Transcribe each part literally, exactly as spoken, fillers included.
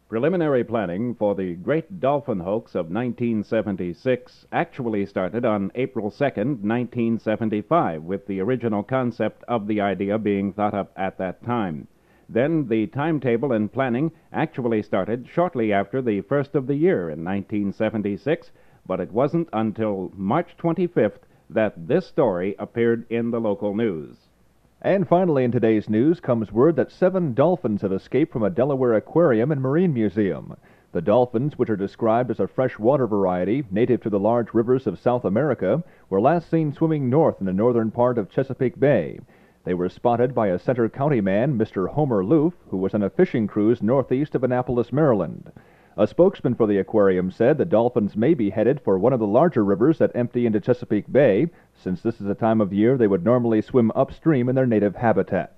Preliminary planning for the Great Dolphin Hoax of nineteen seventy-six actually started on April second, nineteen seventy-five, with the original concept of the idea being thought up at that time. Then the timetable and planning actually started shortly after the first of the year in nineteen seventy-six, but it wasn't until March twenty-fifth that this story appeared in the local news. And finally, in today's news comes word that seven dolphins have escaped from a Delaware aquarium and marine museum. The dolphins, which are described as a freshwater variety native to the large rivers of South America, were last seen swimming north in the northern part of Chesapeake Bay. They were spotted by a Center County man, Mister Homer Loof, who was on a fishing cruise northeast of Annapolis, Maryland. A spokesman for the aquarium said the dolphins may be headed for one of the larger rivers that empty into Chesapeake Bay, since this is a time of year they would normally swim upstream in their native habitat.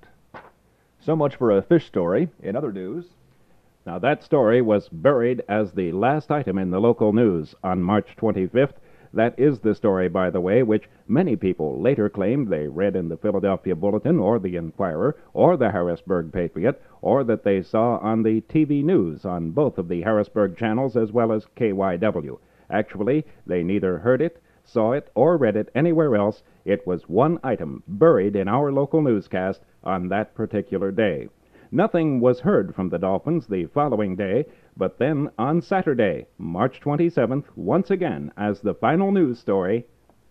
So much for a fish story. In other news... Now, that story was buried as the last item in the local news on March twenty-fifth. That is the story, by the way, which many people later claimed they read in the Philadelphia Bulletin or the Inquirer or the Harrisburg Patriot, or that they saw on the T V news on both of the Harrisburg channels as well as K Y W. Actually, they neither heard it, saw it, or read it anywhere else. It was one item buried in our local newscast on that particular day. Nothing was heard from the Dolphins the following day, but then on Saturday, March twenty-seventh, once again as the final news story.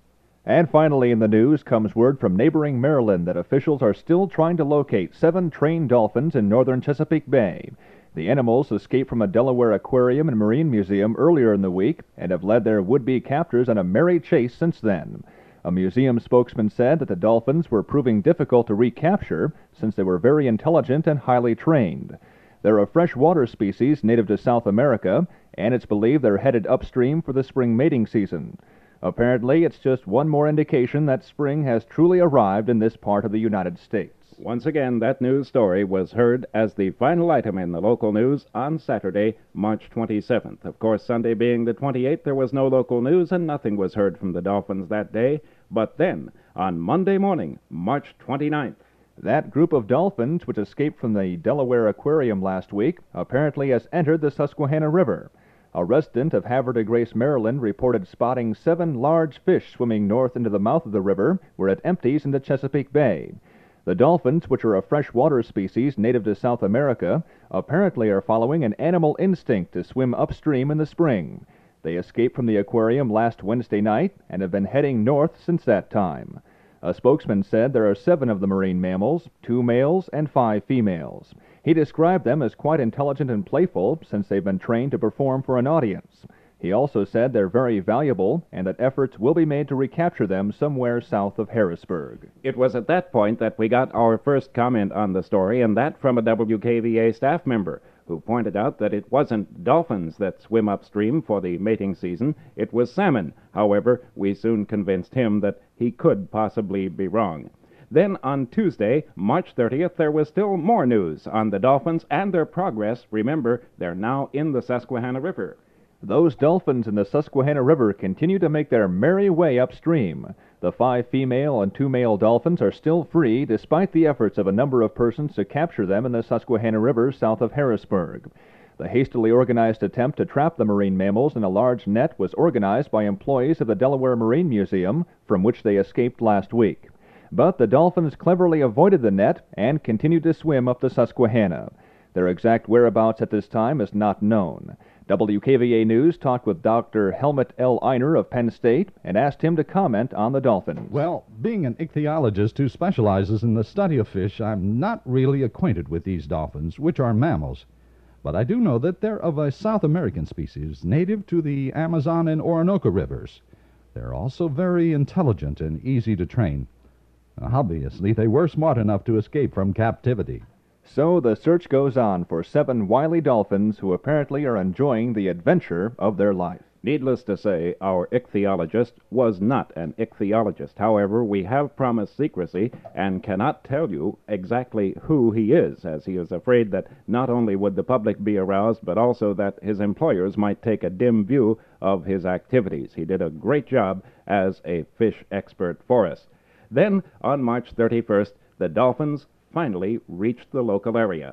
And finally in the news comes word from neighboring Maryland that officials are still trying to locate seven trained dolphins in northern Chesapeake Bay. The animals escaped from a Delaware aquarium and marine museum earlier in the week and have led their would-be captors on a merry chase since then. A museum spokesman said that the dolphins were proving difficult to recapture since they were very intelligent and highly trained. They're a freshwater species native to South America, and it's believed they're headed upstream for the spring mating season. Apparently, it's just one more indication that spring has truly arrived in this part of the United States. Once again, that news story was heard as the final item in the local news on Saturday, March twenty-seventh. Of course, Sunday being the twenty-eighth, there was no local news and nothing was heard from the Dolphins that day. But then, on Monday morning, March twenty-ninth, that group of dolphins, which escaped from the Delaware Aquarium last week, apparently has entered the Susquehanna River. A resident of Havre de Grace, Maryland, reported spotting seven large fish swimming north into the mouth of the river, where it empties into Chesapeake Bay. The dolphins, which are a freshwater species native to South America, apparently are following an animal instinct to swim upstream in the spring. They escaped from the aquarium last Wednesday night and have been heading north since that time. A spokesman said there are seven of the marine mammals, two males and five females. He described them as quite intelligent and playful since they've been trained to perform for an audience. He also said they're very valuable and that efforts will be made to recapture them somewhere south of Harrisburg. It was at that point that we got our first comment on the story, and that from a W K V A staff member who pointed out that it wasn't dolphins that swim upstream for the mating season, it was salmon. However, we soon convinced him that he could possibly be wrong. Then on Tuesday, March thirtieth, there was still more news on the dolphins and their progress. Remember, they're now in the Susquehanna River. Those dolphins in the Susquehanna River continue to make their merry way upstream. The five female and two male dolphins are still free despite the efforts of a number of persons to capture them in the Susquehanna River south of Harrisburg. The hastily organized attempt to trap the marine mammals in a large net was organized by employees of the Delaware Marine Museum, from which they escaped last week. But the dolphins cleverly avoided the net and continued to swim up the Susquehanna. Their exact whereabouts at this time is not known. W K V A News talked with Doctor Helmut L. Einer of Penn State and asked him to comment on the dolphins. Well, being an ichthyologist who specializes in the study of fish, I'm not really acquainted with these dolphins, which are mammals. But I do know that they're of a South American species, native to the Amazon and Orinoco rivers. They're also very intelligent and easy to train. Obviously, they were smart enough to escape from captivity. So the search goes on for seven wily dolphins who apparently are enjoying the adventure of their life. Needless to say, our ichthyologist was not an ichthyologist. However, we have promised secrecy and cannot tell you exactly who he is, as he is afraid that not only would the public be aroused, but also that his employers might take a dim view of his activities. He did a great job as a fish expert for us. Then, on March thirty-first, the dolphins finally reached the local area.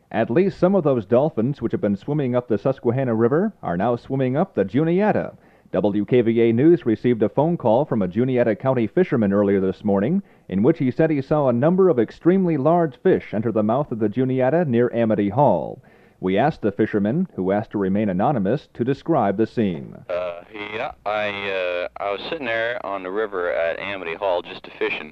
At least some of those dolphins which have been swimming up the Susquehanna River are now swimming up the Juniata. W K V A News received a phone call from a Juniata County fisherman earlier this morning in which he said he saw a number of extremely large fish enter the mouth of the Juniata near Amity Hall. We asked the fisherman, who asked to remain anonymous, to describe the scene. Uh, yeah, I uh, I was sitting there on the river at Amity Hall just a fishing,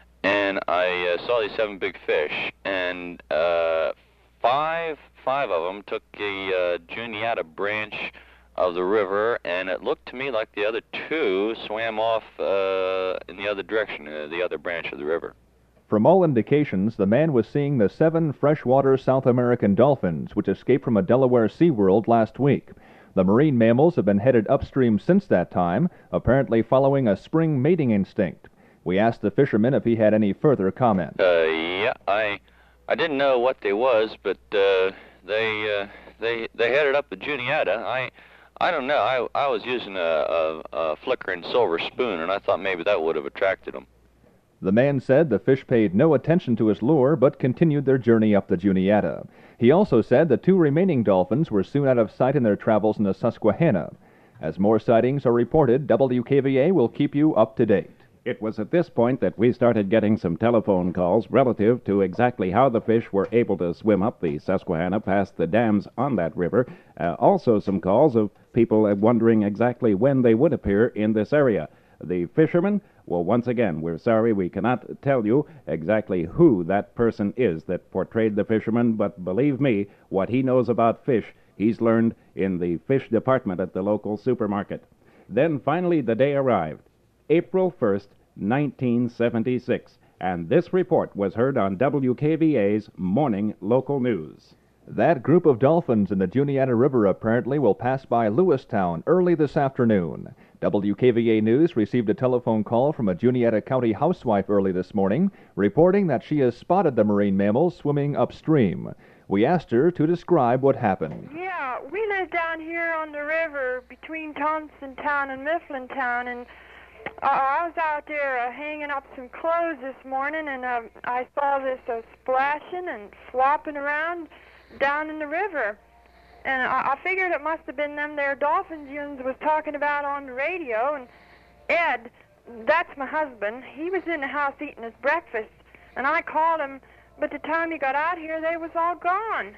and I uh, saw these seven big fish, and uh, five five of them took the uh, Juniata branch of the river, and it looked to me like the other two swam off uh, in the other direction, uh, the other branch of the river. From all indications, the man was seeing the seven freshwater South American dolphins which escaped from a Delaware SeaWorld last week. The marine mammals have been headed upstream since that time, apparently following a spring mating instinct. We asked the fisherman if he had any further comment. Uh, yeah, I I didn't know what they was, but uh, they uh, they they headed up the Juniata. I I don't know. I I was using a, a, a flickering silver spoon, and I thought maybe that would have attracted them. The man said the fish paid no attention to his lure but continued their journey up the Juniata. He also said the two remaining dolphins were soon out of sight in their travels in the Susquehanna. As more sightings are reported, W K V A will keep you up to date. It was at this point that we started getting some telephone calls relative to exactly how the fish were able to swim up the Susquehanna past the dams on that river. Uh, also some calls of people wondering exactly when they would appear in this area. The fishermen, well, once again, we're sorry we cannot tell you exactly who that person is that portrayed the fisherman, but believe me, what he knows about fish, he's learned in the fish department at the local supermarket. Then finally the day arrived, April first, nineteen seventy-six, and this report was heard on W K V A's Morning Local News. That group of dolphins in the Juniata River apparently will pass by Lewistown early this afternoon. W K V A News received a telephone call from a Juniata County housewife early this morning, reporting that she has spotted the marine mammals swimming upstream. We asked her to describe what happened. Yeah, we live down here on the river between Thompsontown and Mifflintown, and uh, I was out there uh, hanging up some clothes this morning, and uh, I saw this uh, splashing and flopping around down in the river. And I, I figured it must have been them there dolphins Yuns was talking about on the radio. And Ed, that's my husband, he was in the house eating his breakfast. And I called him, but the time he got out here, they was all gone.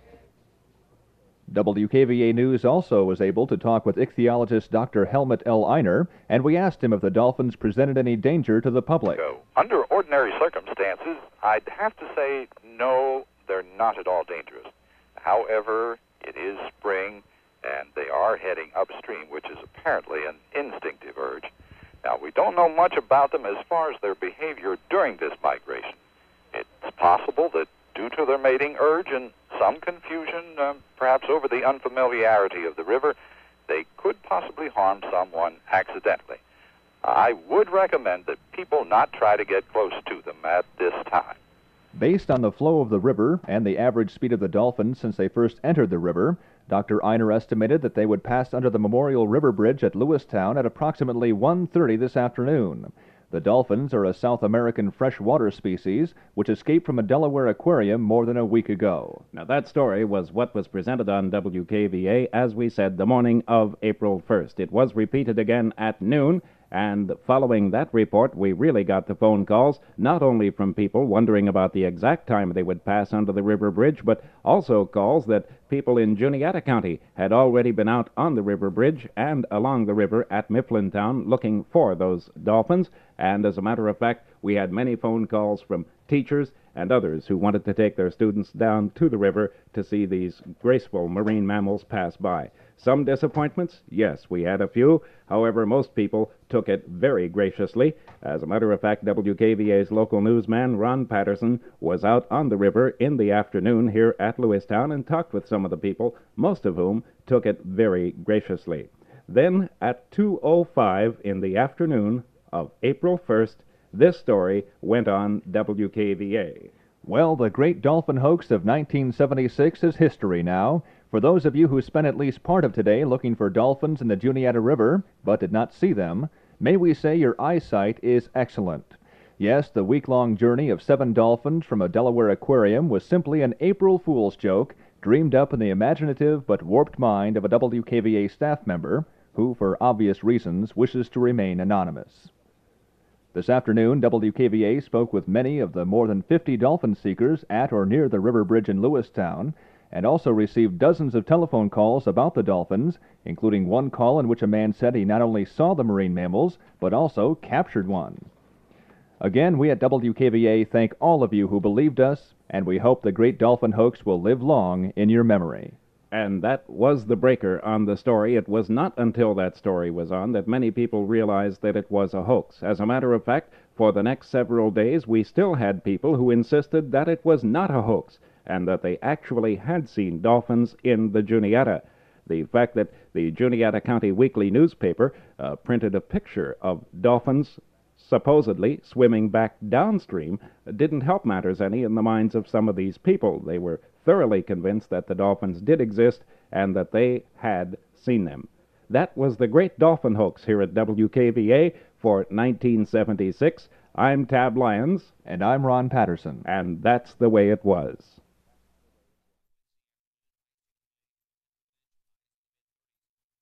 W K V A News also was able to talk with ichthyologist Doctor Helmut L. Einer, and we asked him if the dolphins presented any danger to the public. So, under ordinary circumstances, I'd have to say no, they're not at all dangerous. However, it is spring, and they are heading upstream, which is apparently an instinctive urge. Now, we don't know much about them as far as their behavior during this migration. It's possible that due to their mating urge and some confusion, um, perhaps over the unfamiliarity of the river, they could possibly harm someone accidentally. I would recommend that people not try to get close to them at this time. Based on the flow of the river and the average speed of the dolphins since they first entered the river, Doctor Einer estimated that they would pass under the Memorial River Bridge at Lewistown at approximately one thirty this afternoon. The dolphins are a South American freshwater species which escaped from a Delaware aquarium more than a week ago. Now, that story was what was presented on W K V A, as we said, the morning of April first. It was repeated again at noon, and following that report, we really got the phone calls, not only from people wondering about the exact time they would pass under the river bridge, but also calls that people in Juniata County had already been out on the river bridge and along the river at Mifflintown looking for those dolphins. And as a matter of fact, we had many phone calls from teachers and others who wanted to take their students down to the river to see these graceful marine mammals pass by. Some disappointments? Yes, we had a few. However, most people took it very graciously. As a matter of fact, W K V A's local newsman, Ron Patterson, was out on the river in the afternoon here at Lewistown and talked with some of the people, most of whom took it very graciously. Then, at two oh five in the afternoon of April first, this story went on W K V A. Well, the great dolphin hoax of nineteen seventy-six is history now. For those of you who spent at least part of today looking for dolphins in the Juniata River, but did not see them, may we say your eyesight is excellent. Yes, the week-long journey of seven dolphins from a Delaware aquarium was simply an April Fool's joke dreamed up in the imaginative but warped mind of a W K V A staff member who, for obvious reasons, wishes to remain anonymous. This afternoon, W K V A spoke with many of the more than fifty dolphin seekers at or near the river bridge in Lewistown, and also received dozens of telephone calls about the dolphins, including one call in which a man said he not only saw the marine mammals, but also captured one. Again, we at W K V A thank all of you who believed us, and we hope the great dolphin hoax will live long in your memory. And that was the breaker on the story. It was not until that story was on that many people realized that it was a hoax. As a matter of fact, for the next several days, we still had people who insisted that it was not a hoax, and that they actually had seen dolphins in the Juniata. The fact that the Juniata County Weekly newspaper uh, printed a picture of dolphins supposedly swimming back downstream didn't help matters any in the minds of some of these people. They were thoroughly convinced that the dolphins did exist and that they had seen them. That was the great dolphin hoax here at W K V A for nineteen seventy-six. I'm Tab Lyons. And I'm Ron Patterson. And that's the way it was.